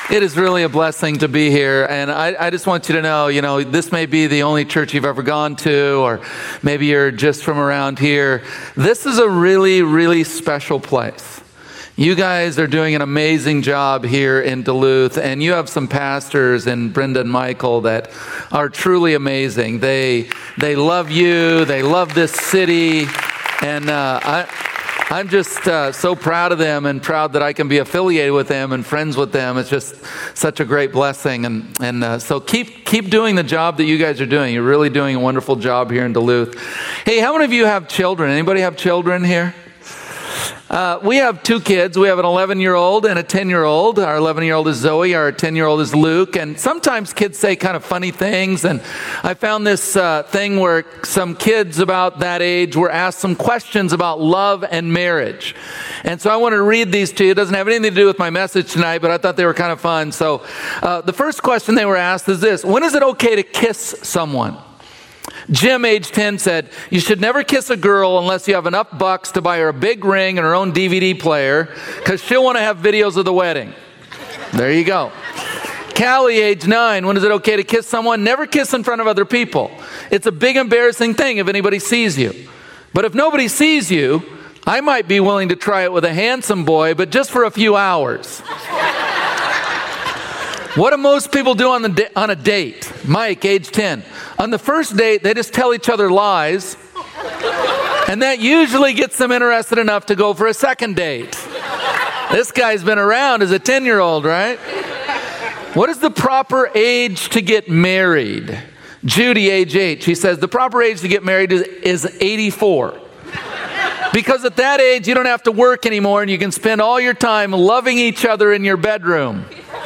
It is really a blessing to be here, and I just want you to know, this may be the only church you've ever gone to, or maybe you're just from around here. This is a really, really special place. You guys are doing an amazing job here in Duluth, and you have some pastors, and Brenda and Michael, that are truly amazing. They love you, they love this city, and I'm just so proud of them and proud that I can be affiliated with them and friends with them. It's just such a great blessing. And so keep doing the job that you guys are doing. You're really doing a wonderful job here in Duluth. Hey, how many of you have children? Anybody have children here? We have two kids. We have an 11-year-old and a 10-year-old. Our 11-year-old is Zoe. Our 10-year-old is Luke. And sometimes kids say kind of funny things. And I found this thing where some kids about that age were asked some questions about love and marriage. And so I want to read these to you. It doesn't have anything to do with my message tonight, but I thought they were kind of fun. So the first question they were asked is this: when is it okay to kiss someone? Jim, age 10, said, "You should never kiss a girl unless you have enough bucks to buy her a big ring and her own DVD player, because she'll want to have videos of the wedding." There you go. Callie, age 9, when is it okay to kiss someone? Never kiss in front of other people. It's a big embarrassing thing if anybody sees you. But if nobody sees you, I might be willing to try it with a handsome boy, but just for a few hours. What do most people do on a date? Mike, age 10. On the first date, they just tell each other lies, and that usually gets them interested enough to go for a second date. This guy's been around as a 10-year-old, right? What is the proper age to get married? Judy, age 8, she says, the proper age to get married is 84. Because at that age, you don't have to work anymore, and you can spend all your time loving each other in your bedroom.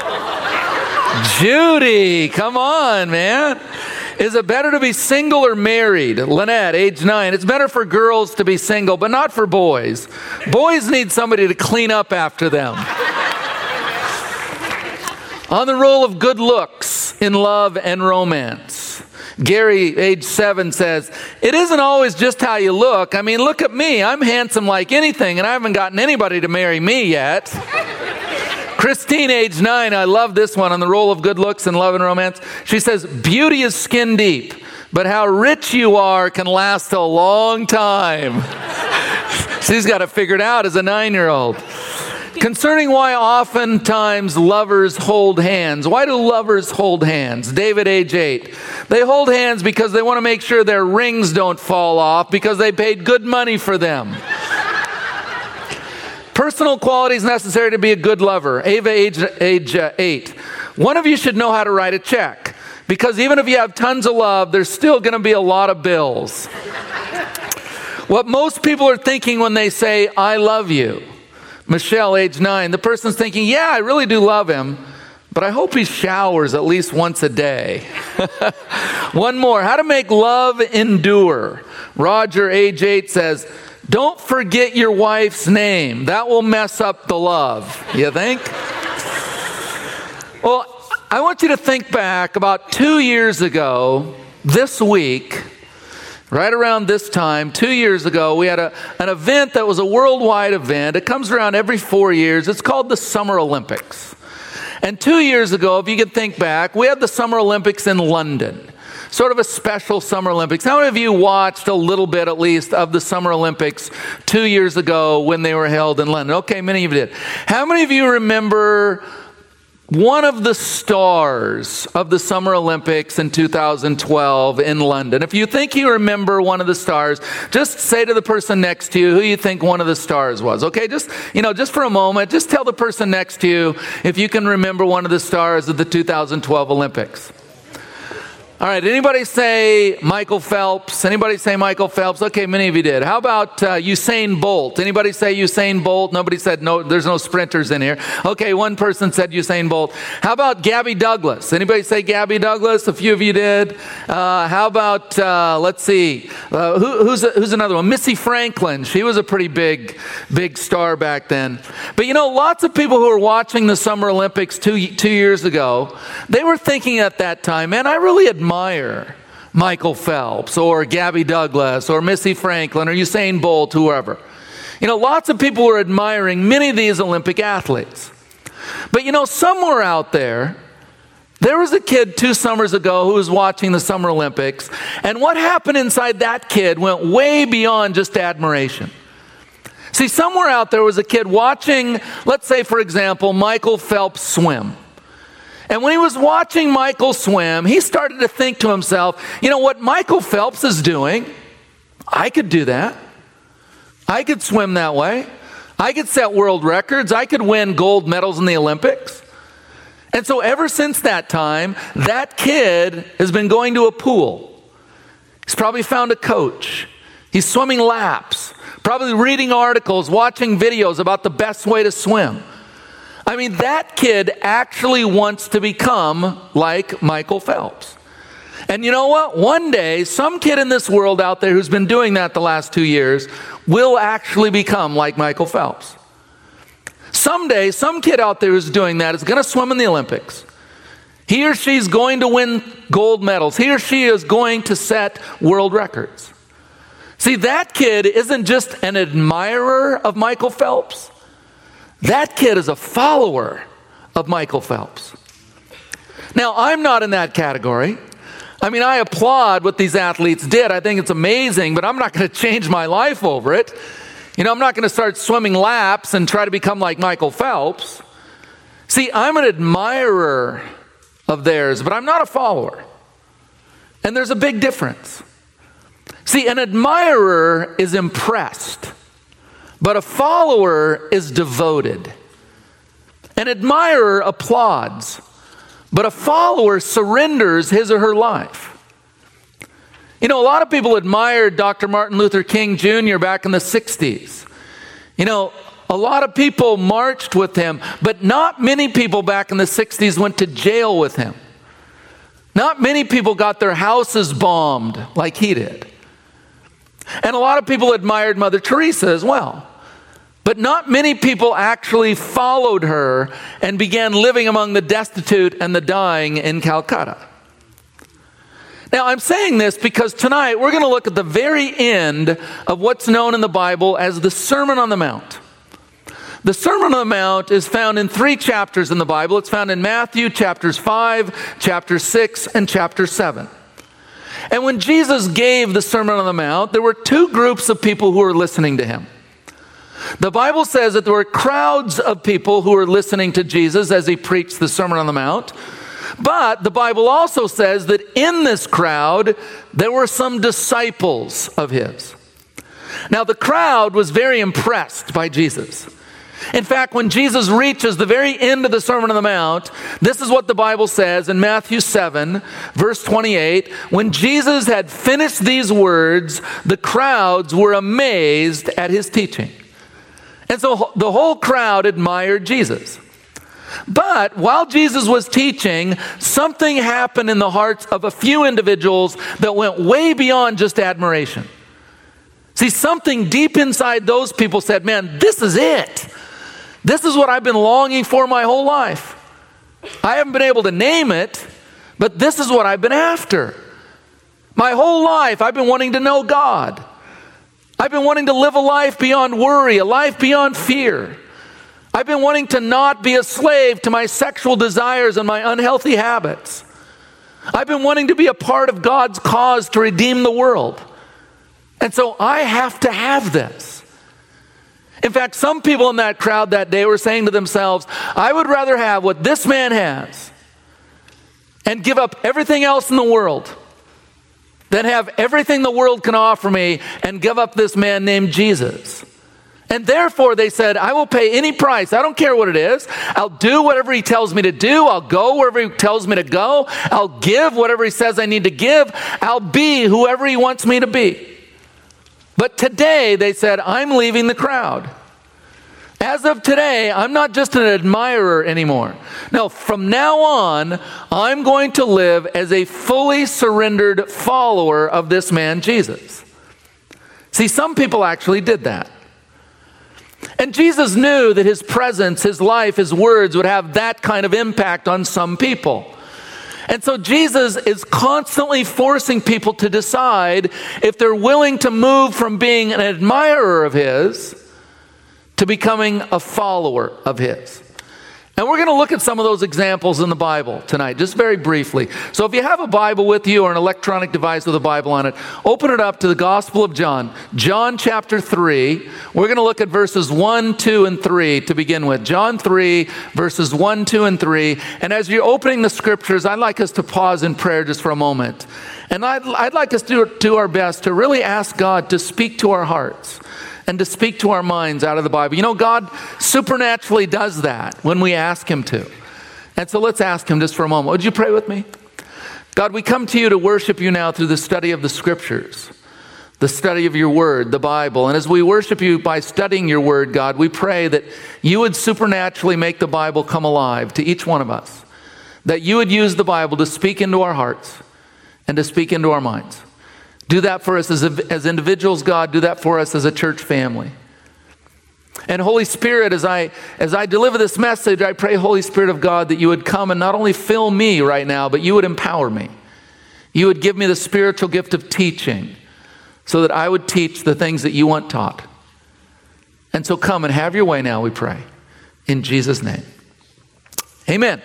Judy, come on, man. Is it better to be single or married? Lynette, age 9. It's better for girls to be single, but not for boys. Boys need somebody to clean up after them. On the role of good looks in love and romance. Gary, age 7, says, it isn't always just how you look. I mean, look at me. I'm handsome like anything, and I haven't gotten anybody to marry me yet. Christine, age 9, I love this one on the role of good looks in love and romance. She says, beauty is skin deep, but how rich you are can last a long time. She's got it figured out as a 9-year-old. Concerning why oftentimes lovers hold hands. Why do lovers hold hands? David, age 8. They hold hands because they want to make sure their rings don't fall off because they paid good money for them. Personal qualities necessary to be a good lover. Ava, age 8. One of you should know how to write a check, because even if you have tons of love, there's still going to be a lot of bills. What most people are thinking when they say, I love you. Michelle, age 9. The person's thinking, yeah, I really do love him, but I hope he showers at least once a day. One more. How to make love endure. Roger, age 8, says, don't forget your wife's name. That will mess up the love. You think? Well, I want you to think back about 2 years ago, this week, right around this time, 2 years ago, we had an event that was a worldwide event. It comes around every 4 years. It's called the Summer Olympics. And 2 years ago, if you could think back, we had the Summer Olympics in London. Sort of a special Summer Olympics. How many of you watched a little bit, at least, of the Summer Olympics 2 years ago when they were held in London? Okay, many of you did. How many of you remember one of the stars of the Summer Olympics in 2012 in London? If you think you remember one of the stars, just say to the person next to you who you think one of the stars was. Okay, just for a moment, just tell the person next to you if you can remember one of the stars of the 2012 Olympics. All right, anybody say Michael Phelps? Anybody say Michael Phelps? Okay, many of you did. How about Usain Bolt? Anybody say Usain Bolt? Nobody said no, there's no sprinters in here. Okay, one person said Usain Bolt. How about Gabby Douglas? Anybody say Gabby Douglas? A few of you did. How about, let's see, who's another one? Missy Franklin. She was a pretty big star back then. But lots of people who were watching the Summer Olympics two years ago, they were thinking at that time, man, I really admire Michael Phelps or Gabby Douglas or Missy Franklin or Usain Bolt, whoever. Lots of people were admiring many of these Olympic athletes. But somewhere out there was a kid 2 summers ago who was watching the Summer Olympics, and what happened inside that kid went way beyond just admiration. See, somewhere out there was a kid watching, let's say, for example, Michael Phelps swim. And when he was watching Michael swim, he started to think to himself, what Michael Phelps is doing, I could do that. I could swim that way. I could set world records. I could win gold medals in the Olympics. And so ever since that time, that kid has been going to a pool. He's probably found a coach. He's swimming laps, probably reading articles, watching videos about the best way to swim. I mean, that kid actually wants to become like Michael Phelps. And you know what? One day, some kid in this world out there who's been doing that the last 2 years will actually become like Michael Phelps. Someday, some kid out there who's doing that is going to swim in the Olympics. He or she is going to win gold medals. He or she is going to set world records. See, that kid isn't just an admirer of Michael Phelps. That kid is a follower of Michael Phelps. Now, I'm not in that category. I mean, I applaud what these athletes did. I think it's amazing, but I'm not going to change my life over it. I'm not going to start swimming laps and try to become like Michael Phelps. See, I'm an admirer of theirs, but I'm not a follower. And there's a big difference. See, an admirer is impressed, but a follower is devoted. An admirer applauds, but a follower surrenders his or her life. A lot of people admired Dr. Martin Luther King Jr. back in the 60s. A lot of people marched with him, but not many people back in the 60s went to jail with him. Not many people got their houses bombed like he did. And a lot of people admired Mother Teresa as well. But not many people actually followed her and began living among the destitute and the dying in Calcutta. Now, I'm saying this because tonight we're going to look at the very end of what's known in the Bible as the Sermon on the Mount. The Sermon on the Mount is found in 3 chapters in the Bible. It's found in Matthew chapters 5, chapter 6, and chapter 7. And when Jesus gave the Sermon on the Mount, there were 2 groups of people who were listening to him. The Bible says that there were crowds of people who were listening to Jesus as he preached the Sermon on the Mount. But the Bible also says that in this crowd, there were some disciples of his. Now, the crowd was very impressed by Jesus. In fact, when Jesus reaches the very end of the Sermon on the Mount, this is what the Bible says in Matthew 7, verse 28. When Jesus had finished these words, the crowds were amazed at his teaching. And so the whole crowd admired Jesus. But while Jesus was teaching, something happened in the hearts of a few individuals that went way beyond just admiration. See, something deep inside those people said, man, this is it. This is what I've been longing for my whole life. I haven't been able to name it, but this is what I've been after. My whole life, I've been wanting to know God. I've been wanting to live a life beyond worry, a life beyond fear. I've been wanting to not be a slave to my sexual desires and my unhealthy habits. I've been wanting to be a part of God's cause to redeem the world. And so I have to have this. In fact, some people in that crowd that day were saying to themselves, I would rather have what this man has and give up everything else in the world than have everything the world can offer me and give up this man named Jesus. And therefore they said, I will pay any price. I don't care what it is. I'll do whatever he tells me to do. I'll go wherever he tells me to go. I'll give whatever he says I need to give. I'll be whoever he wants me to be. But today they said, I'm leaving the crowd. As of today, I'm not just an admirer anymore. No, from now on, I'm going to live as a fully surrendered follower of this man, Jesus. See, some people actually did that. And Jesus knew that his presence, his life, his words would have that kind of impact on some people. And so Jesus is constantly forcing people to decide if they're willing to move from being an admirer of his to becoming a follower of his. And we're going to look at some of those examples in the Bible tonight, just very briefly. So if you have a Bible with you or an electronic device with a Bible on it, open it up to the Gospel of John, John chapter 3. We're going to look at verses 1, 2, and 3 to begin with. John 3, verses 1, 2, and 3. And as you're opening the scriptures, I'd like us to pause in prayer just for a moment. And I'd like us to do our best to really ask God to speak to our hearts and to speak to our minds out of the Bible. You know, God supernaturally does that when we ask Him to. And so let's ask Him just for a moment. Would you pray with me? God, we come to you to worship you now through the study of the Scriptures, the study of your Word, the Bible. And as we worship you by studying your Word, God, we pray that you would supernaturally make the Bible come alive to each one of us, that you would use the Bible to speak into our hearts and to speak into our minds. Do that for us as individuals, God. Do that for us as a church family. And Holy Spirit, as I deliver this message, I pray, Holy Spirit of God, that you would come and not only fill me right now, but you would empower me. You would give me the spiritual gift of teaching so that I would teach the things that you want taught. And so come and have your way now, we pray. In Jesus' name. Amen.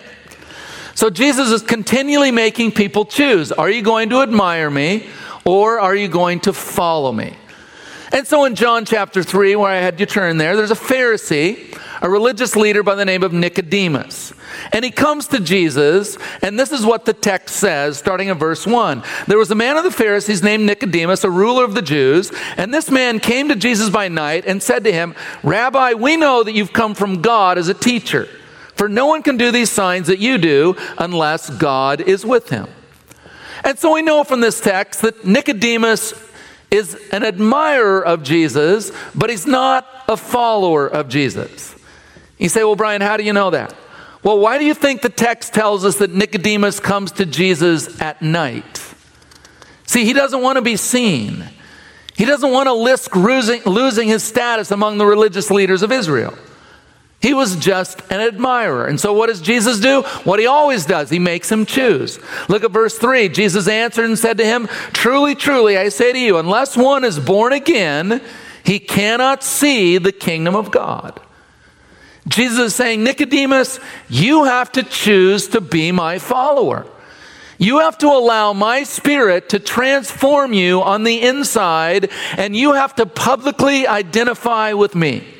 So Jesus is continually making people choose. Are you going to admire me? Or are you going to follow me? And so in John chapter 3, where I had you turn there's a Pharisee, a religious leader by the name of Nicodemus. And he comes to Jesus, and this is what the text says, starting in verse 1. There was a man of the Pharisees named Nicodemus, a ruler of the Jews, and this man came to Jesus by night and said to him, Rabbi, we know that you've come from God as a teacher, for no one can do these signs that you do unless God is with him. And so we know from this text that Nicodemus is an admirer of Jesus, but he's not a follower of Jesus. You say, well, Brian, how do you know that? Well, why do you think the text tells us that Nicodemus comes to Jesus at night? See, he doesn't want to be seen. He doesn't want to risk losing his status among the religious leaders of Israel. He was just an admirer. And so what does Jesus do? What he always does, he makes him choose. Look at verse 3. Jesus answered and said to him, Truly, truly, I say to you, unless one is born again, he cannot see the kingdom of God. Jesus is saying, Nicodemus, you have to choose to be my follower. You have to allow my Spirit to transform you on the inside, and you have to publicly identify with me.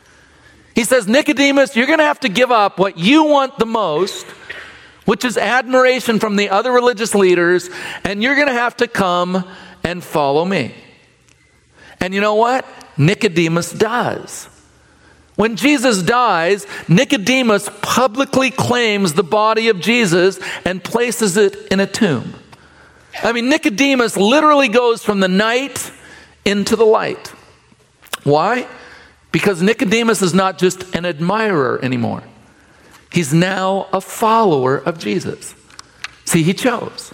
He says, Nicodemus, you're going to have to give up what you want the most, which is admiration from the other religious leaders, and you're going to have to come and follow me. And you know what? Nicodemus does. When Jesus dies, Nicodemus publicly claims the body of Jesus and places it in a tomb. I mean, Nicodemus literally goes from the night into the light. Why? Because Nicodemus is not just an admirer anymore. He's now a follower of Jesus. See, he chose.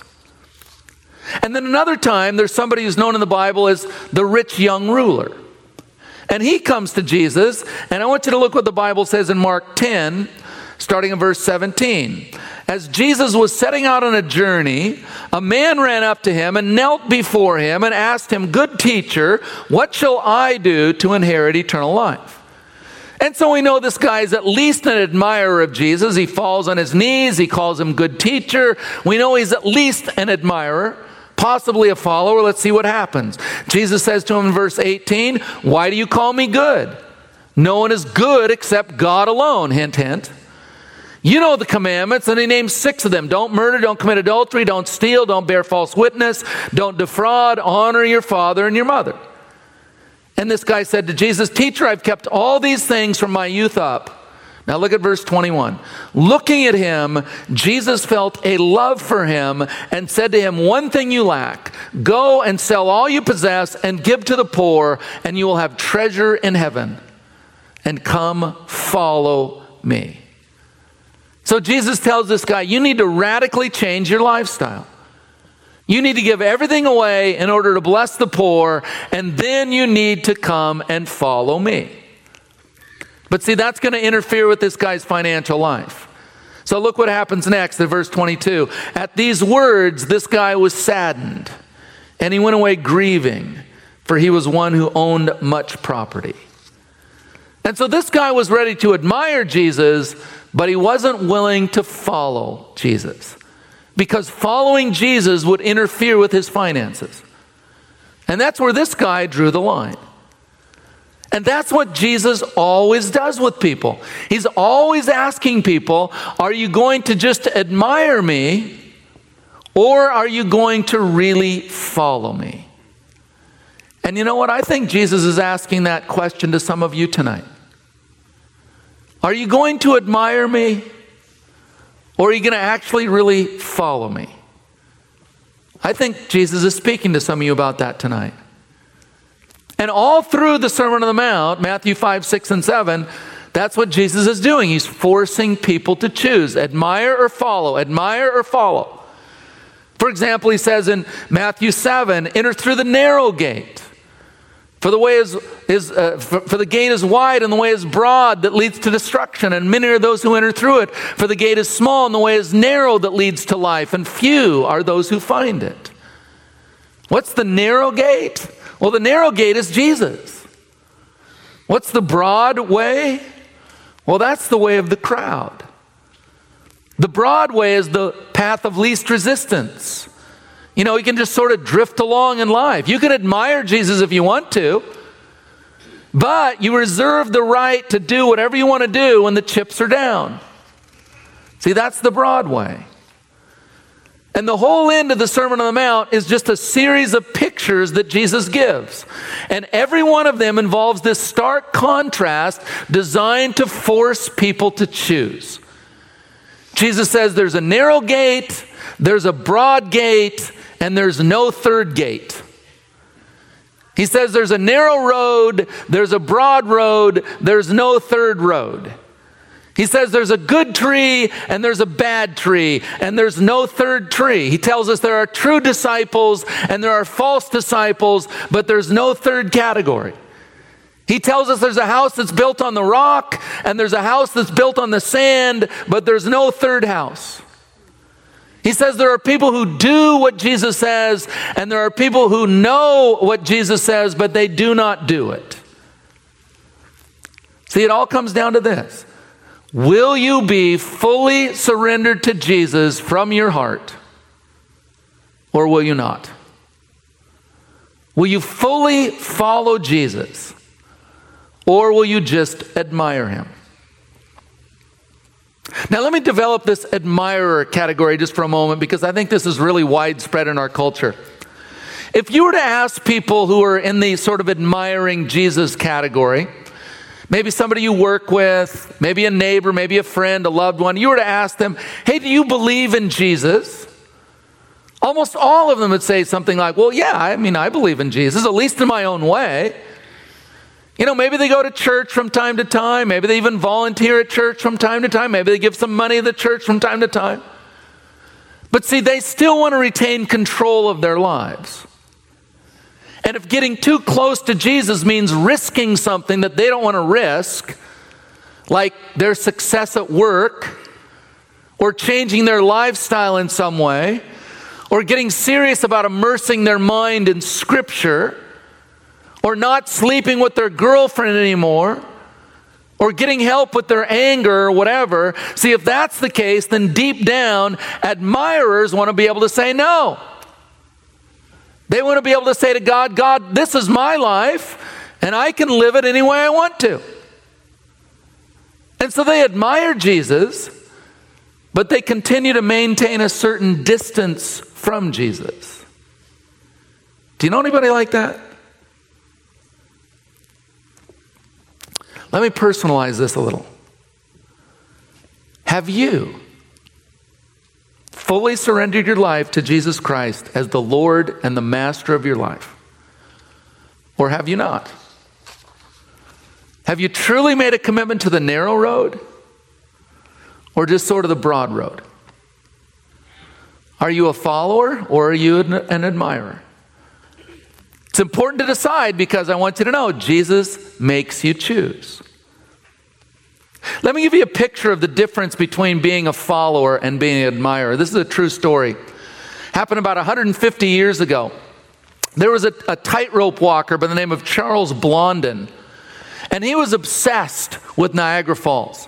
And then another time, there's somebody who's known in the Bible as the rich young ruler. And he comes to Jesus, and I want you to look what the Bible says in Mark 10, starting in verse 17. As Jesus was setting out on a journey, a man ran up to him and knelt before him and asked him, Good teacher, what shall I do to inherit eternal life? And so we know this guy is at least an admirer of Jesus. He falls on his knees. He calls him good teacher. We know he's at least an admirer, possibly a follower. Let's see what happens. Jesus says to him in verse 18, Why do you call me good? No one is good except God alone. Hint, hint. You know the commandments, and he names 6 of them. Don't murder, don't commit adultery, don't steal, don't bear false witness, don't defraud, honor your father and your mother. And this guy said to Jesus, Teacher, I've kept all these things from my youth up. Now look at verse 21. Looking at him, Jesus felt a love for him and said to him, One thing you lack. Go and sell all you possess and give to the poor, and you will have treasure in heaven. And come follow me. So Jesus tells this guy, you need to radically change your lifestyle. You need to give everything away in order to bless the poor, and then you need to come and follow me. But see, that's going to interfere with this guy's financial life. So look what happens next in verse 22. At these words, this guy was saddened, and he went away grieving, for he was one who owned much property. And so this guy was ready to admire Jesus, but he wasn't willing to follow Jesus because following Jesus would interfere with his finances. And that's where this guy drew the line. And that's what Jesus always does with people. He's always asking people, are you going to just admire me, or are you going to really follow me? And you know what? I think Jesus is asking that question to some of you tonight. Are you going to admire me, or are you going to actually really follow me? I think Jesus is speaking to some of you about that tonight. And all through the Sermon on the Mount, Matthew 5, 6, and 7, that's what Jesus is doing. He's forcing people to choose. Admire or follow. Admire or follow. For example, he says in Matthew 7, enter through the narrow gate. For the gate is wide and the way is broad that leads to destruction, and many are those who enter through it. For the gate is small and the way is narrow that leads to life, and few are those who find it. What's the narrow gate? Well, the narrow gate is Jesus. What's the broad way? Well, that's the way of the crowd. The broad way is the path of least resistance. You know, you can just sort of drift along in life. You can admire Jesus if you want to, but you reserve the right to do whatever you want to do when the chips are down. See, that's the broad way. And the whole end of the Sermon on the Mount is just a series of pictures that Jesus gives. And every one of them involves this stark contrast designed to force people to choose. Jesus says there's a narrow gate, there's a broad gate, and there's no third gate. He says there's a narrow road, there's a broad road, there's no third road. He says there's a good tree and there's a bad tree, and there's no third tree. He tells us there are true disciples and there are false disciples, but there's no third category. He tells us there's a house that's built on the rock and there's a house that's built on the sand, but there's no third house. He says there are people who do what Jesus says, and there are people who know what Jesus says, but they do not do it. See, it all comes down to this. Will you be fully surrendered to Jesus from your heart, or will you not? Will you fully follow Jesus, or will you just admire him? Now, let me develop this admirer category just for a moment, because I think this is really widespread in our culture. If you were to ask people who are in the sort of admiring Jesus category, maybe somebody you work with, maybe a neighbor, maybe a friend, a loved one, you were to ask them, hey, do you believe in Jesus? Almost all of them would say something like, well, yeah, I believe in Jesus, at least in my own way. You know, maybe they go to church from time to time. Maybe they even volunteer at church from time to time. Maybe they give some money to the church from time to time. But see, they still want to retain control of their lives. And if getting too close to Jesus means risking something that they don't want to risk, like their success at work, or changing their lifestyle in some way, or getting serious about immersing their mind in Scripture, or not sleeping with their girlfriend anymore, or getting help with their anger or whatever. See, if that's the case, then deep down, admirers want to be able to say no. They want to be able to say to God, God, this is my life, and I can live it any way I want to. And so they admire Jesus, but they continue to maintain a certain distance from Jesus. Do you know anybody like that? Let me personalize this a little. Have you fully surrendered your life to Jesus Christ as the Lord and the Master of your life? Or have you not? Have you truly made a commitment to the narrow road, or just sort of the broad road? Are you a follower, or are you an admirer? It's important to decide, because I want you to know Jesus makes you choose. Let me give you a picture of the difference between being a follower and being an admirer. This is a true story. Happened about 150 years ago. There was a tightrope walker by the name of Charles Blondin, and he was obsessed with Niagara Falls.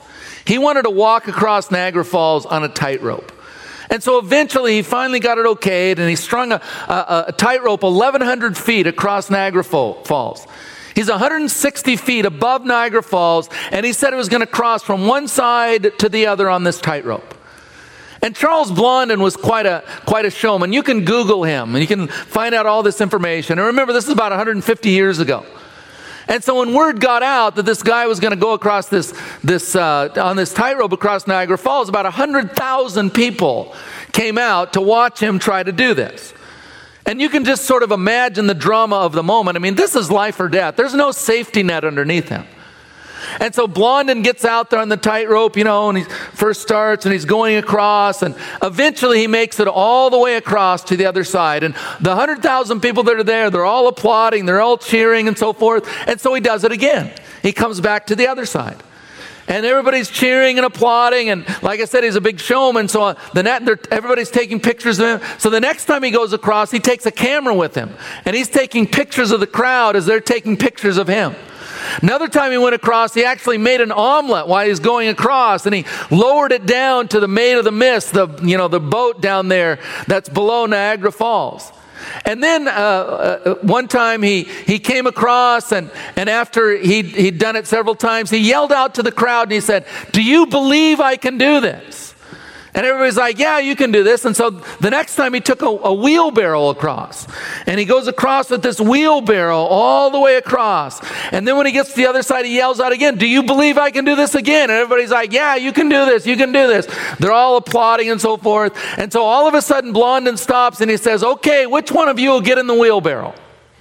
He wanted to walk across Niagara Falls on a tightrope. And so eventually he finally got it okayed, and he strung a tightrope 1,100 feet across Niagara Falls. He's 160 feet above Niagara Falls, and he said he was going to cross from one side to the other on this tightrope. And Charles Blondin was quite a showman. You can Google him, and you can find out all this information. And remember, this is about 150 years ago. And so when word got out that this guy was going to go across on this tightrope across Niagara Falls, about 100,000 people came out to watch him try to do this. And you can just sort of imagine the drama of the moment. I mean, this is life or death. There's no safety net underneath him. And so Blondin gets out there on the tightrope, and he first starts and he's going across, and eventually he makes it all the way across to the other side. And the 100,000 people that are there, they're all applauding, they're all cheering and so forth. And so he does it again. He comes back to the other side. And everybody's cheering and applauding. And like I said, he's a big showman. So everybody's taking pictures of him. So the next time he goes across, he takes a camera with him. And he's taking pictures of the crowd as they're taking pictures of him. Another time he went across, he actually made an omelet while he was going across, and he lowered it down to the Maid of the Mist, the boat down there that's below Niagara Falls. And then one time he came across, and after he'd done it several times, he yelled out to the crowd and he said, "Do you believe I can do this?" And everybody's like, "Yeah, you can do this." And so the next time he took a wheelbarrow across, and he goes across with this wheelbarrow all the way across. And then when he gets to the other side, he yells out again, "Do you believe I can do this again?" And everybody's like, "Yeah, you can do this. You can do this." They're all applauding and so forth. And so all of a sudden, Blondin stops and he says, "Okay, which one of you will get in the wheelbarrow?"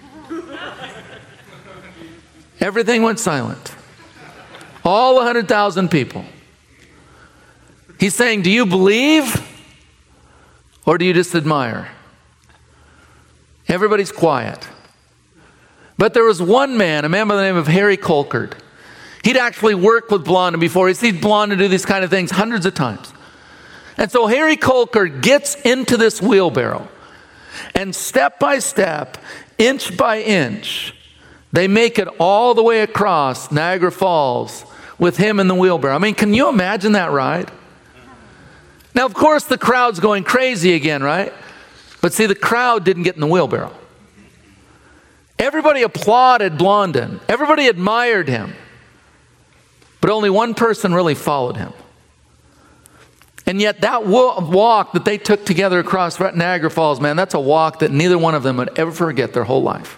Everything went silent. All 100,000 people. He's saying, do you believe or do you just admire? Everybody's quiet. But there was one man, a man by the name of Harry Colcord. He'd actually worked with Blondin before. He'd seen Blondin do these kind of things hundreds of times. And so Harry Colcord gets into this wheelbarrow, and step by step, inch by inch, they make it all the way across Niagara Falls with him in the wheelbarrow. I mean, can you imagine that ride? Now, of course, the crowd's going crazy again, right? But see, the crowd didn't get in the wheelbarrow. Everybody applauded Blondin. Everybody admired him. But only one person really followed him. And yet that walk that they took together across Niagara Falls, man, that's a walk that neither one of them would ever forget their whole life.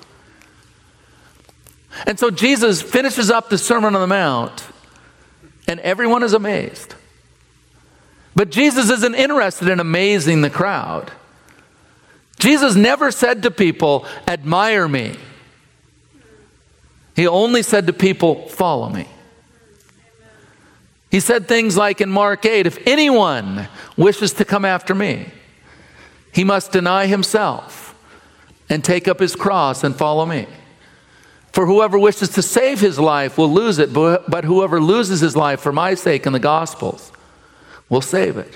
And so Jesus finishes up the Sermon on the Mount, and everyone is amazed. But Jesus isn't interested in amazing the crowd. Jesus never said to people, "Admire me." He only said to people, "Follow me." He said things like in Mark 8, "If anyone wishes to come after me, he must deny himself and take up his cross and follow me. For whoever wishes to save his life will lose it, but whoever loses his life for my sake and the gospel's will save it."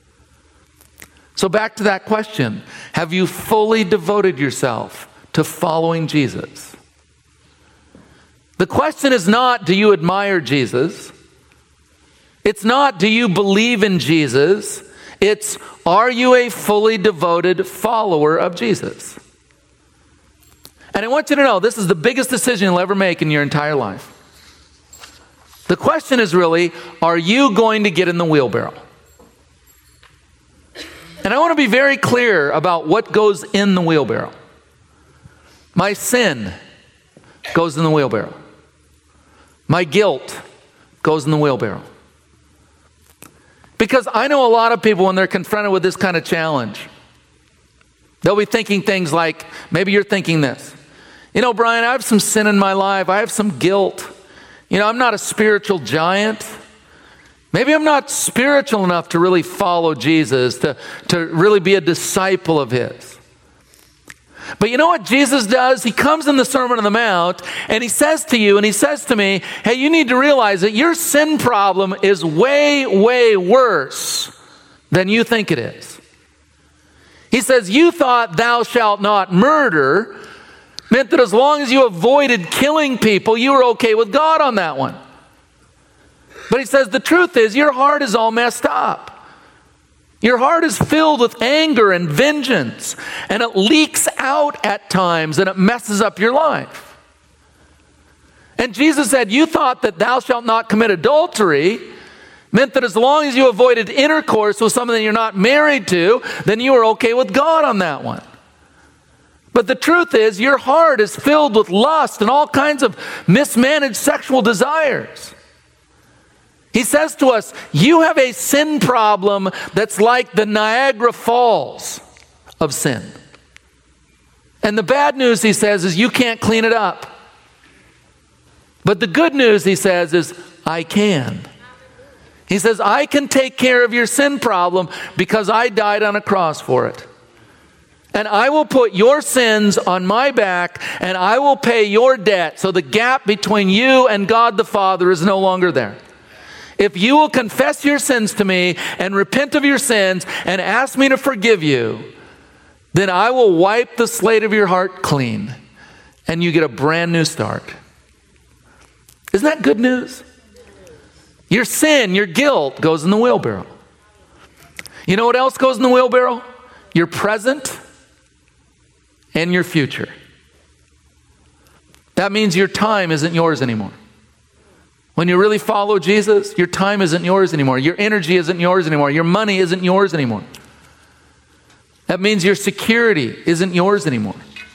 So back to that question. Have you fully devoted yourself to following Jesus? The question is not, do you admire Jesus? It's not, do you believe in Jesus? It's, are you a fully devoted follower of Jesus? And I want you to know, this is the biggest decision you'll ever make in your entire life. The question is really, are you going to get in the wheelbarrow? And I want to be very clear about what goes in the wheelbarrow. My sin goes in the wheelbarrow. My guilt goes in the wheelbarrow. Because I know a lot of people, when they're confronted with this kind of challenge, they'll be thinking things like, maybe you're thinking this, "Brian, I have some sin in my life. I have some guilt. I'm not a spiritual giant. Maybe I'm not spiritual enough to really follow Jesus, to really be a disciple of his." But you know what Jesus does? He comes in the Sermon on the Mount and he says to you and he says to me, "Hey, you need to realize that your sin problem is way, way worse than you think it is." He says, you thought "thou shalt not murder" meant that as long as you avoided killing people, you were okay with God on that one. But he says the truth is your heart is all messed up. Your heart is filled with anger and vengeance, and it leaks out at times, and it messes up your life. And Jesus said, you thought that thou shalt not commit adultery meant that as long as you avoided intercourse with someone that you're not married to, then you were okay with God on that one. But the truth is, your heart is filled with lust and all kinds of mismanaged sexual desires. He says to us, you have a sin problem that's like the Niagara Falls of sin. And the bad news, he says, is you can't clean it up. But the good news, he says, is I can. He says, I can take care of your sin problem because I died on a cross for it. And I will put your sins on my back, and I will pay your debt. So the gap between you and God the Father is no longer there. If you will confess your sins to me and repent of your sins and ask me to forgive you, then I will wipe the slate of your heart clean, and you get a brand new start. Isn't that good news? Your sin, your guilt goes in the wheelbarrow. You know what else goes in the wheelbarrow? Your present and your future. That means your time isn't yours anymore. When you really follow Jesus, your time isn't yours anymore. Your energy isn't yours anymore. Your money isn't yours anymore. That means your security isn't yours anymore.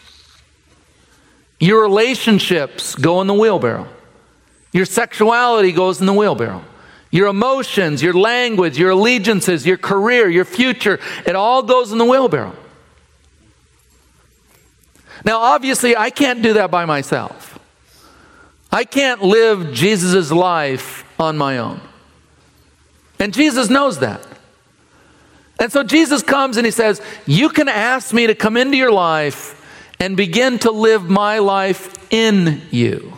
Your relationships go in the wheelbarrow. Your sexuality goes in the wheelbarrow. Your emotions, your language, your allegiances, your career, your future, it all goes in the wheelbarrow. Now, obviously, I can't do that by myself. I can't live Jesus' life on my own. And Jesus knows that. And so Jesus comes and he says, you can ask me to come into your life and begin to live my life in you.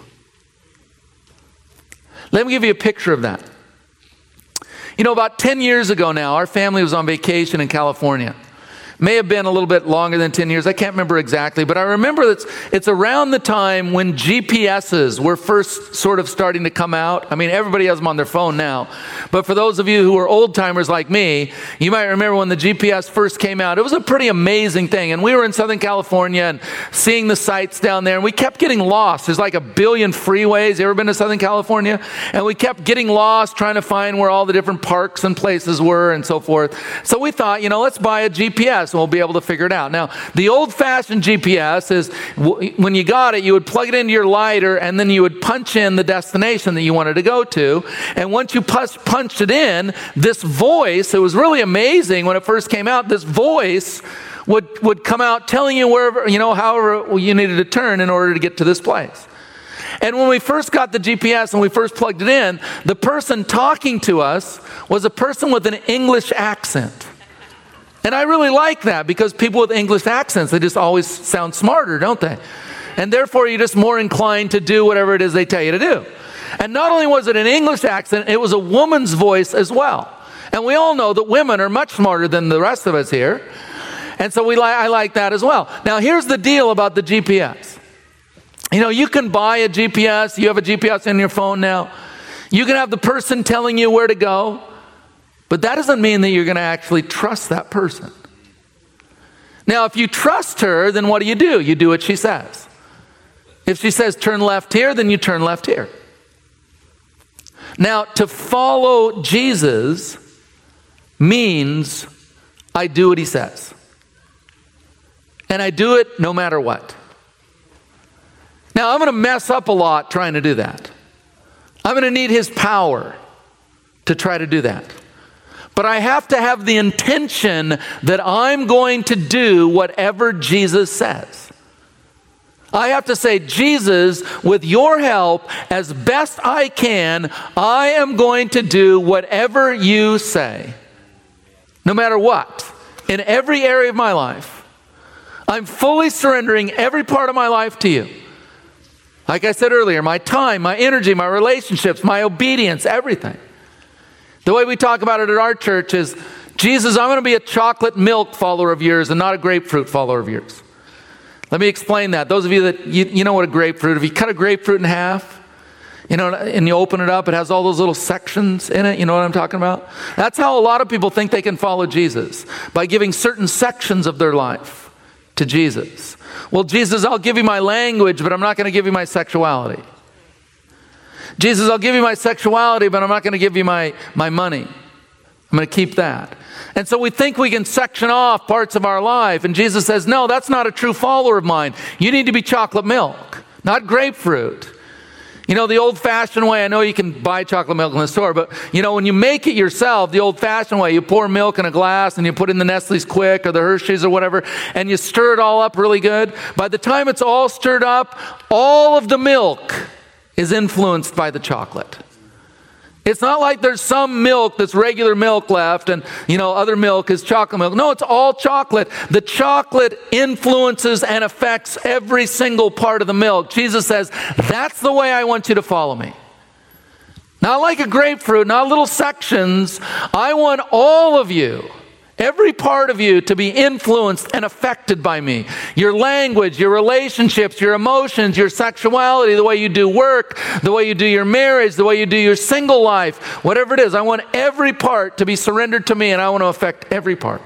Let me give you a picture of that. You know, about 10 years ago now, our family was on vacation in California. May have been a little bit longer than 10 years. I can't remember exactly, but I remember that it's around the time when GPSs were first sort of starting to come out. I mean, everybody has them on their phone now. But for those of you who are old timers like me, you might remember when the GPS first came out. It was a pretty amazing thing. And we were in Southern California and seeing the sights down there, and we kept getting lost. There's like 1 billion freeways. You ever been to Southern California? And we kept getting lost trying to find where all the different parks and places were and so forth. So we thought, let's buy a GPS. And we'll be able to figure it out. Now, the old-fashioned GPS is when you got it, you would plug it into your lighter and then you would punch in the destination that you wanted to go to. And once you punched it in, this voice, it was really amazing when it first came out, this voice would come out telling you wherever, however you needed to turn in order to get to this place. And when we first got the GPS and we first plugged it in, the person talking to us was a person with an English accent. And I really like that because people with English accents, they just always sound smarter, don't they? And therefore, you're just more inclined to do whatever it is they tell you to do. And not only was it an English accent, it was a woman's voice as well. And we all know that women are much smarter than the rest of us here. And so I like that as well. Now, here's the deal about the GPS. You can buy a GPS. You have a GPS in your phone now. You can have the person telling you where to go. But that doesn't mean that you're going to actually trust that person. Now, if you trust her, then what do? You do what she says. If she says turn left here, then you turn left here. Now, to follow Jesus means I do what he says. And I do it no matter what. Now, I'm going to mess up a lot trying to do that. I'm going to need his power to try to do that. But I have to have the intention that I'm going to do whatever Jesus says. I have to say, Jesus, with your help, as best I can, I am going to do whatever you say. No matter what, in every area of my life. I'm fully surrendering every part of my life to you. Like I said earlier, my time, my energy, my relationships, my obedience, everything. The way we talk about it at our church is, Jesus, I'm going to be a chocolate milk follower of yours and not a grapefruit follower of yours. Let me explain that. Those of you that, you know what a grapefruit, if you cut a grapefruit in half, You know, and you open it up, it has all those little sections in it. You know what I'm talking about? That's how a lot of people think they can follow Jesus, by giving certain sections of their life to Jesus. Well, Jesus, I'll give you my language, but I'm not going to give you my sexuality. Jesus, I'll give you my sexuality, but I'm not going to give you my money. I'm going to keep that. And so we think we can section off parts of our life. And Jesus says, no, that's not a true follower of mine. You need to be chocolate milk, not grapefruit. You know, the old-fashioned way, I know you can buy chocolate milk in the store, but, you know, when you make it yourself, the old-fashioned way, you pour milk in a glass and you put in the Nestle's Quick or the Hershey's or whatever, and you stir it all up really good. By the time it's all stirred up, all of the milk is influenced by the chocolate. It's not like there's some milk that's regular milk left and, you know, other milk is chocolate milk. No, it's all chocolate. The chocolate influences and affects every single part of the milk. Jesus says, that's the way I want you to follow me. Not like a grapefruit, not little sections. I want all of you, every part of you, to be influenced and affected by me. Your language, your relationships, your emotions, your sexuality, the way you do work, the way you do your marriage, the way you do your single life, whatever it is. I want every part to be surrendered to me, and I want to affect every part.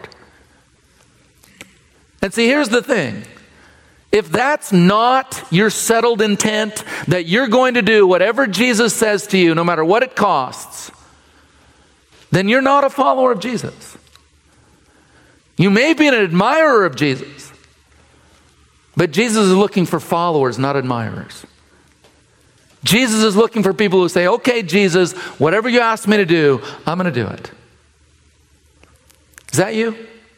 And see, here's the thing. If that's not your settled intent, that you're going to do whatever Jesus says to you, no matter what it costs, then you're not a follower of Jesus. You may be an admirer of Jesus, but Jesus is looking for followers, not admirers. Jesus is looking for people who say, okay, Jesus, whatever you ask me to do, I'm going to do it. Is that you?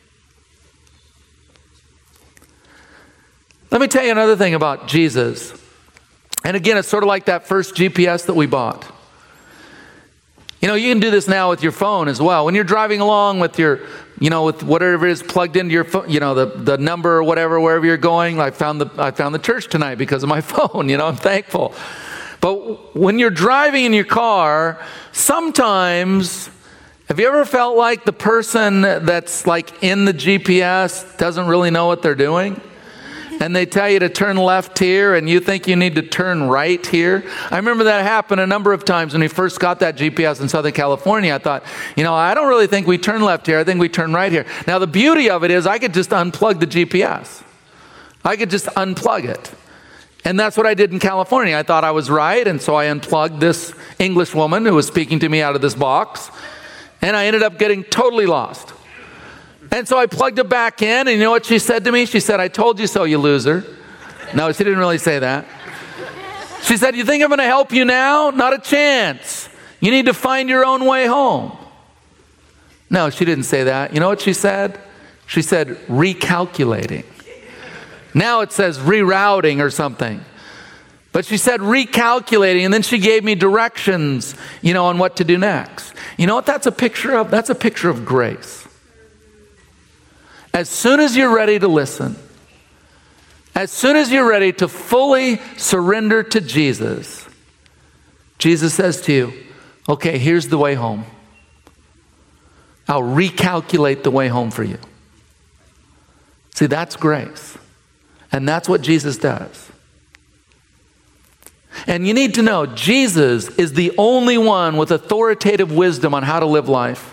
Let me tell you another thing about Jesus. And again, it's sort of like that first GPS that we bought. You know, you can do this now with your phone as well. When you're driving along with your, you know, with whatever it is plugged into your phone, you know, the number or whatever, wherever you're going. I found the church tonight because of my phone, you know, I'm thankful. But when you're driving in your car, sometimes, have you ever felt like the person that's like in the GPS doesn't really know what they're doing? And they tell you to turn left here, and you think you need to turn right here. I remember that happened a number of times when we first got that GPS in Southern California. I thought, you know, I don't really think we turn left here. I think we turn right here. Now, the beauty of it is I could just unplug the GPS. I could just unplug it. And that's what I did in California. I thought I was right, and so I unplugged this English woman who was speaking to me out of this box, and I ended up getting totally lost. And so I plugged it back in, and you know what she said to me? She said, I told you so, you loser. No, she didn't really say that. She said, you think I'm going to help you now? Not a chance. You need to find your own way home. No, she didn't say that. You know what she said? She said, recalculating. Now it says rerouting or something. But she said recalculating, and then she gave me directions, you know, on what to do next. You know what that's a picture of? That's a picture of grace. As soon as you're ready to listen, as soon as you're ready to fully surrender to Jesus, Jesus says to you, okay, here's the way home. I'll recalculate the way home for you. See, that's grace. And that's what Jesus does. And you need to know, Jesus is the only one with authoritative wisdom on how to live life.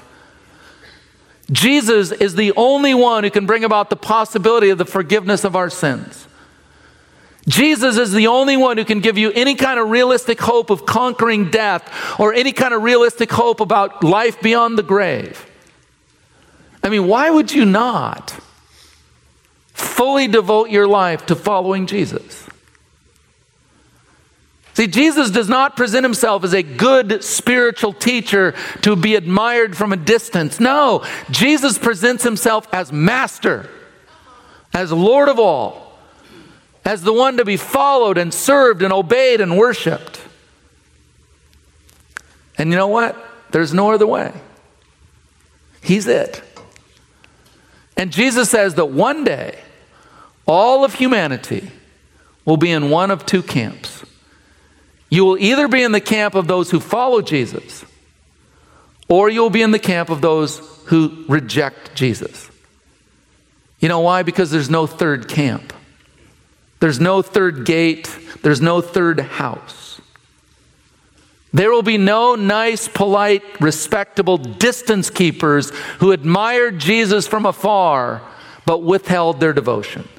Jesus is the only one who can bring about the possibility of the forgiveness of our sins. Jesus is the only one who can give you any kind of realistic hope of conquering death or any kind of realistic hope about life beyond the grave. I mean, why would you not fully devote your life to following Jesus? See, Jesus does not present himself as a good spiritual teacher to be admired from a distance. No, Jesus presents himself as master, as Lord of all, as the one to be followed and served and obeyed and worshiped. And you know what? There's no other way. He's it. And Jesus says that one day, all of humanity will be in one of two camps. You will either be in the camp of those who follow Jesus, or you'll be in the camp of those who reject Jesus. You know why? Because there's no third camp. There's no third gate. There's no third house. There will be no nice, polite, respectable distance keepers who admired Jesus from afar but withheld their devotion.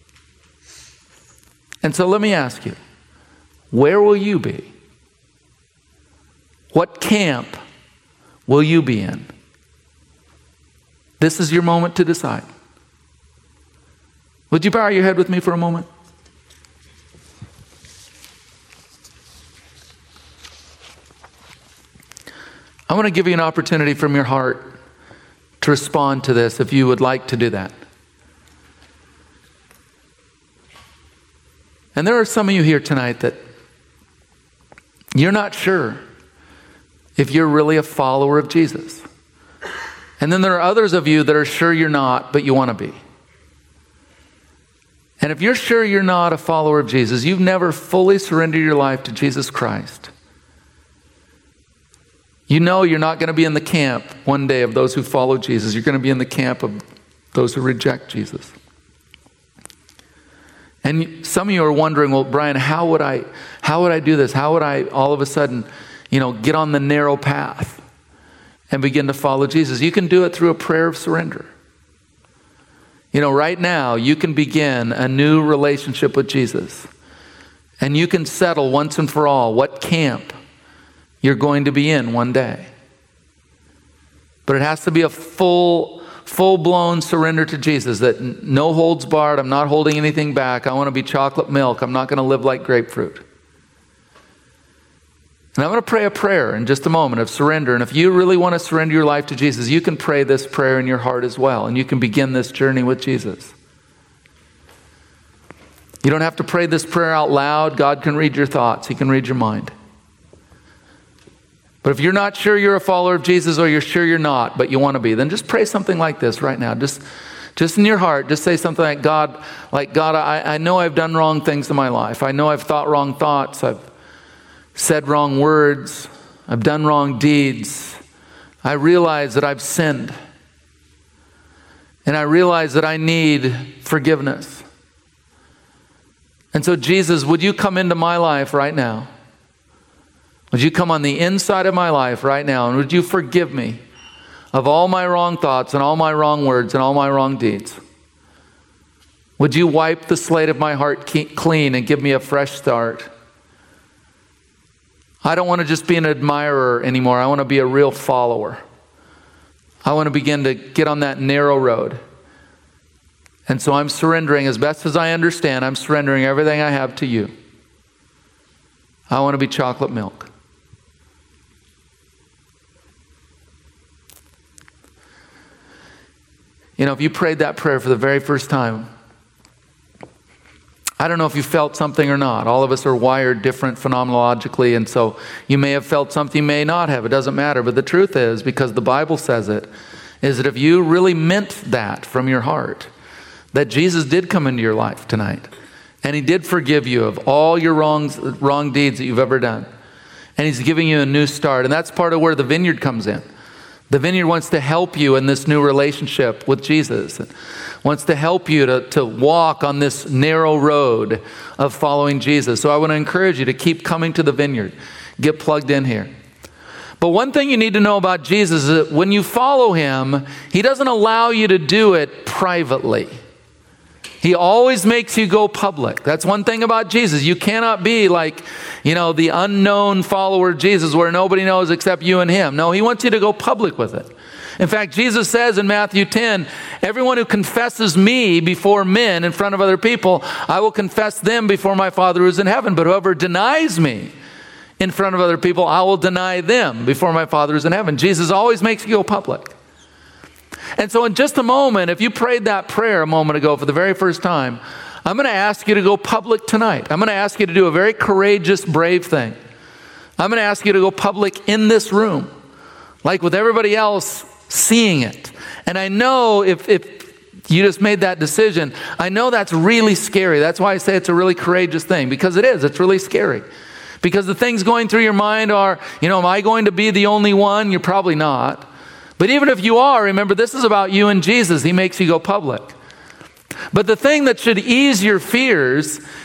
And so let me ask you, where will you be? What camp will you be in? This is your moment to decide. Would you bow your head with me for a moment? I want to give you an opportunity from your heart to respond to this if you would like to do that. And there are some of you here tonight that you're not sure if you're really a follower of Jesus. And then there are others of you that are sure you're not, but you want to be. And if you're sure you're not a follower of Jesus, you've never fully surrendered your life to Jesus Christ, you know you're not going to be in the camp one day of those who follow Jesus. You're going to be in the camp of those who reject Jesus. And some of you are wondering, well, Brian, how would I do this? How would I all of a sudden, get on the narrow path and begin to follow Jesus? You can do it through a prayer of surrender. Right now, you can begin a new relationship with Jesus. And you can settle once and for all what camp you're going to be in one day. But it has to be a full-blown surrender to Jesus, that no holds barred. I'm not holding anything back. I want to be chocolate milk. I'm not going to live like grapefruit. And I'm going to pray a prayer in just a moment of surrender. And if you really want to surrender your life to Jesus, you can pray this prayer in your heart as well. And you can begin this journey with Jesus. You don't have to pray this prayer out loud. God can read your thoughts. He can read your mind. But if you're not sure you're a follower of Jesus, or you're sure you're not, but you want to be, then just pray something like this right now. Just in your heart, just say something like, God, I know I've done wrong things in my life. I know I've thought wrong thoughts. I've said wrong words. I've done wrong deeds. I realize that I've sinned. And I realize that I need forgiveness. And so, Jesus, would you come into my life right now? Would you come on the inside of my life right now, and would you forgive me of all my wrong thoughts and all my wrong words and all my wrong deeds? Would you wipe the slate of my heart clean and give me a fresh start? I don't want to just be an admirer anymore. I want to be a real follower. I want to begin to get on that narrow road. And so I'm surrendering as best as I understand. I'm surrendering everything I have to you. I want to be chocolate milk. If you prayed that prayer for the very first time, I don't know if you felt something or not. All of us are wired different phenomenologically, and so you may have felt something, you may not have. It doesn't matter. But the truth is, because the Bible says it, is that if you really meant that from your heart, that Jesus did come into your life tonight, and He did forgive you of all your wrong deeds that you've ever done, and He's giving you a new start. And that's part of where the Vineyard comes in. The Vineyard wants to help you in this new relationship with Jesus. It wants to help you to walk on this narrow road of following Jesus. So I want to encourage you to keep coming to the Vineyard. Get plugged in here. But one thing you need to know about Jesus is that when you follow Him, He doesn't allow you to do it privately. He always makes you go public. That's one thing about Jesus. You cannot be like, the unknown follower of Jesus where nobody knows except you and Him. No, He wants you to go public with it. In fact, Jesus says in Matthew 10, everyone who confesses me before men in front of other people, I will confess them before my Father who is in heaven. But whoever denies me in front of other people, I will deny them before my Father who is in heaven. Jesus always makes you go public. And so in just a moment, if you prayed that prayer a moment ago for the very first time, I'm going to ask you to go public tonight. I'm going to ask you to do a very courageous, brave thing. I'm going to ask you to go public in this room, like with everybody else seeing it. And I know if you just made that decision, I know that's really scary. That's why I say it's a really courageous thing, because it is. It's really scary. Because the things going through your mind are, am I going to be the only one? You're probably not. But even if you are, remember, this is about you and Jesus. He makes you go public. But the thing that should ease your fears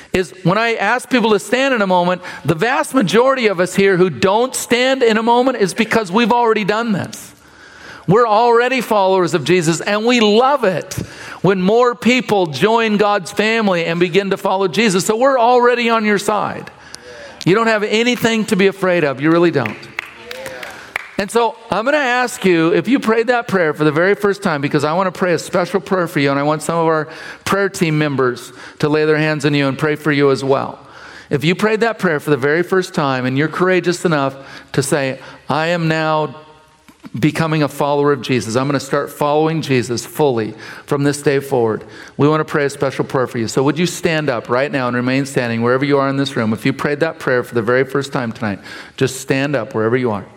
is when I ask people to stand in a moment, the vast majority of us here who don't stand in a moment is because we've already done this. We're already followers of Jesus, and we love it when more people join God's family and begin to follow Jesus. So we're already on your side. You don't have anything to be afraid of. You really don't. And so I'm going to ask you, if you prayed that prayer for the very first time, because I want to pray a special prayer for you, and I want some of our prayer team members to lay their hands on you and pray for you as well. If you prayed that prayer for the very first time and you're courageous enough to say, I am now becoming a follower of Jesus. I'm going to start following Jesus fully from this day forward. We want to pray a special prayer for you. So would you stand up right now and remain standing wherever you are in this room? If you prayed that prayer for the very first time tonight, just stand up wherever you are.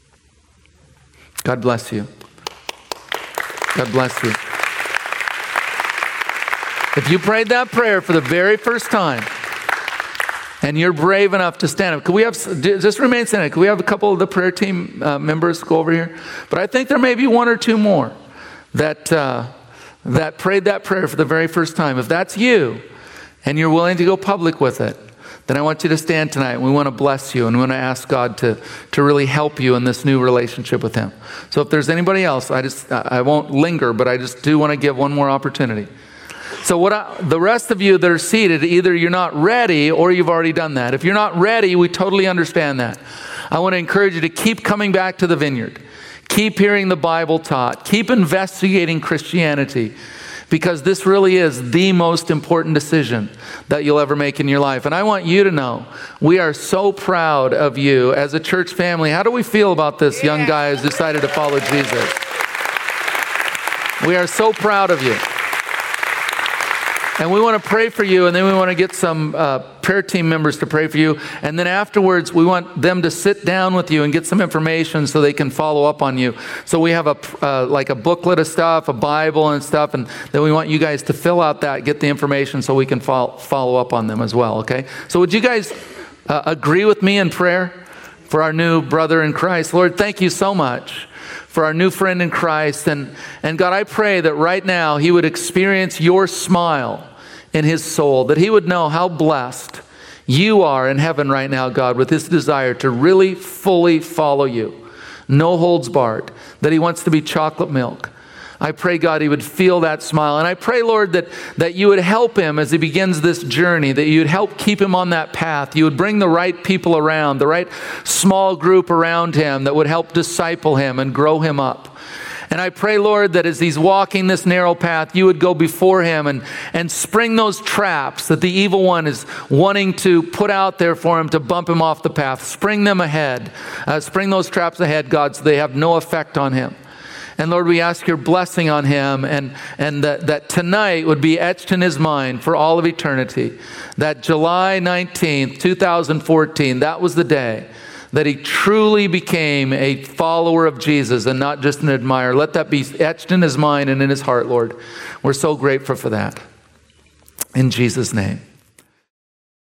God bless you. God bless you. If you prayed that prayer for the very first time, and you're brave enough to stand up, could we have, just remain standing, could we have a couple of the prayer team members go over here? But I think there may be one or two more that prayed that prayer for the very first time. If that's you, and you're willing to go public with it, then I want you to stand tonight. We want to bless you, and we want to ask God to really help you in this new relationship with Him. So if there's anybody else, I won't linger, but I just do want to give one more opportunity. So the rest of you that are seated, either you're not ready or you've already done that. If you're not ready, we totally understand that. I want to encourage you to keep coming back to the Vineyard. Keep hearing the Bible taught. Keep investigating Christianity, because this really is the most important decision that you'll ever make in your life. And I want you to know, we are so proud of you as a church family. How do we feel about this young guy who's decided to follow Jesus? We are so proud of you. And we want to pray for you, and then we want to get some prayer team members to pray for you. And then afterwards, we want them to sit down with you and get some information so they can follow up on you. So we have like a booklet of stuff, a Bible and stuff, and then we want you guys to fill out that, get the information so we can follow up on them as well, okay? So would you guys agree with me in prayer for our new brother in Christ? Lord, thank you so much for our new friend in Christ. And God, I pray that right now he would experience your smile in his soul, that he would know how blessed you are in heaven right now, God, with his desire to really fully follow you. No holds barred, that he wants to be chocolate milk. I pray, God, he would feel that smile. And I pray, Lord, that you would help him as he begins this journey, that you'd help keep him on that path. You would bring the right people around, the right small group around him that would help disciple him and grow him up. And I pray, Lord, that as he's walking this narrow path, you would go before him and spring those traps that the evil one is wanting to put out there for him to bump him off the path. Spring them ahead. Spring those traps ahead, God, so they have no effect on him. And Lord, we ask your blessing on him, and that tonight would be etched in his mind for all of eternity. That July 19th, 2014, that was the day that he truly became a follower of Jesus and not just an admirer. Let that be etched in his mind and in his heart, Lord. We're so grateful for that. In Jesus' name.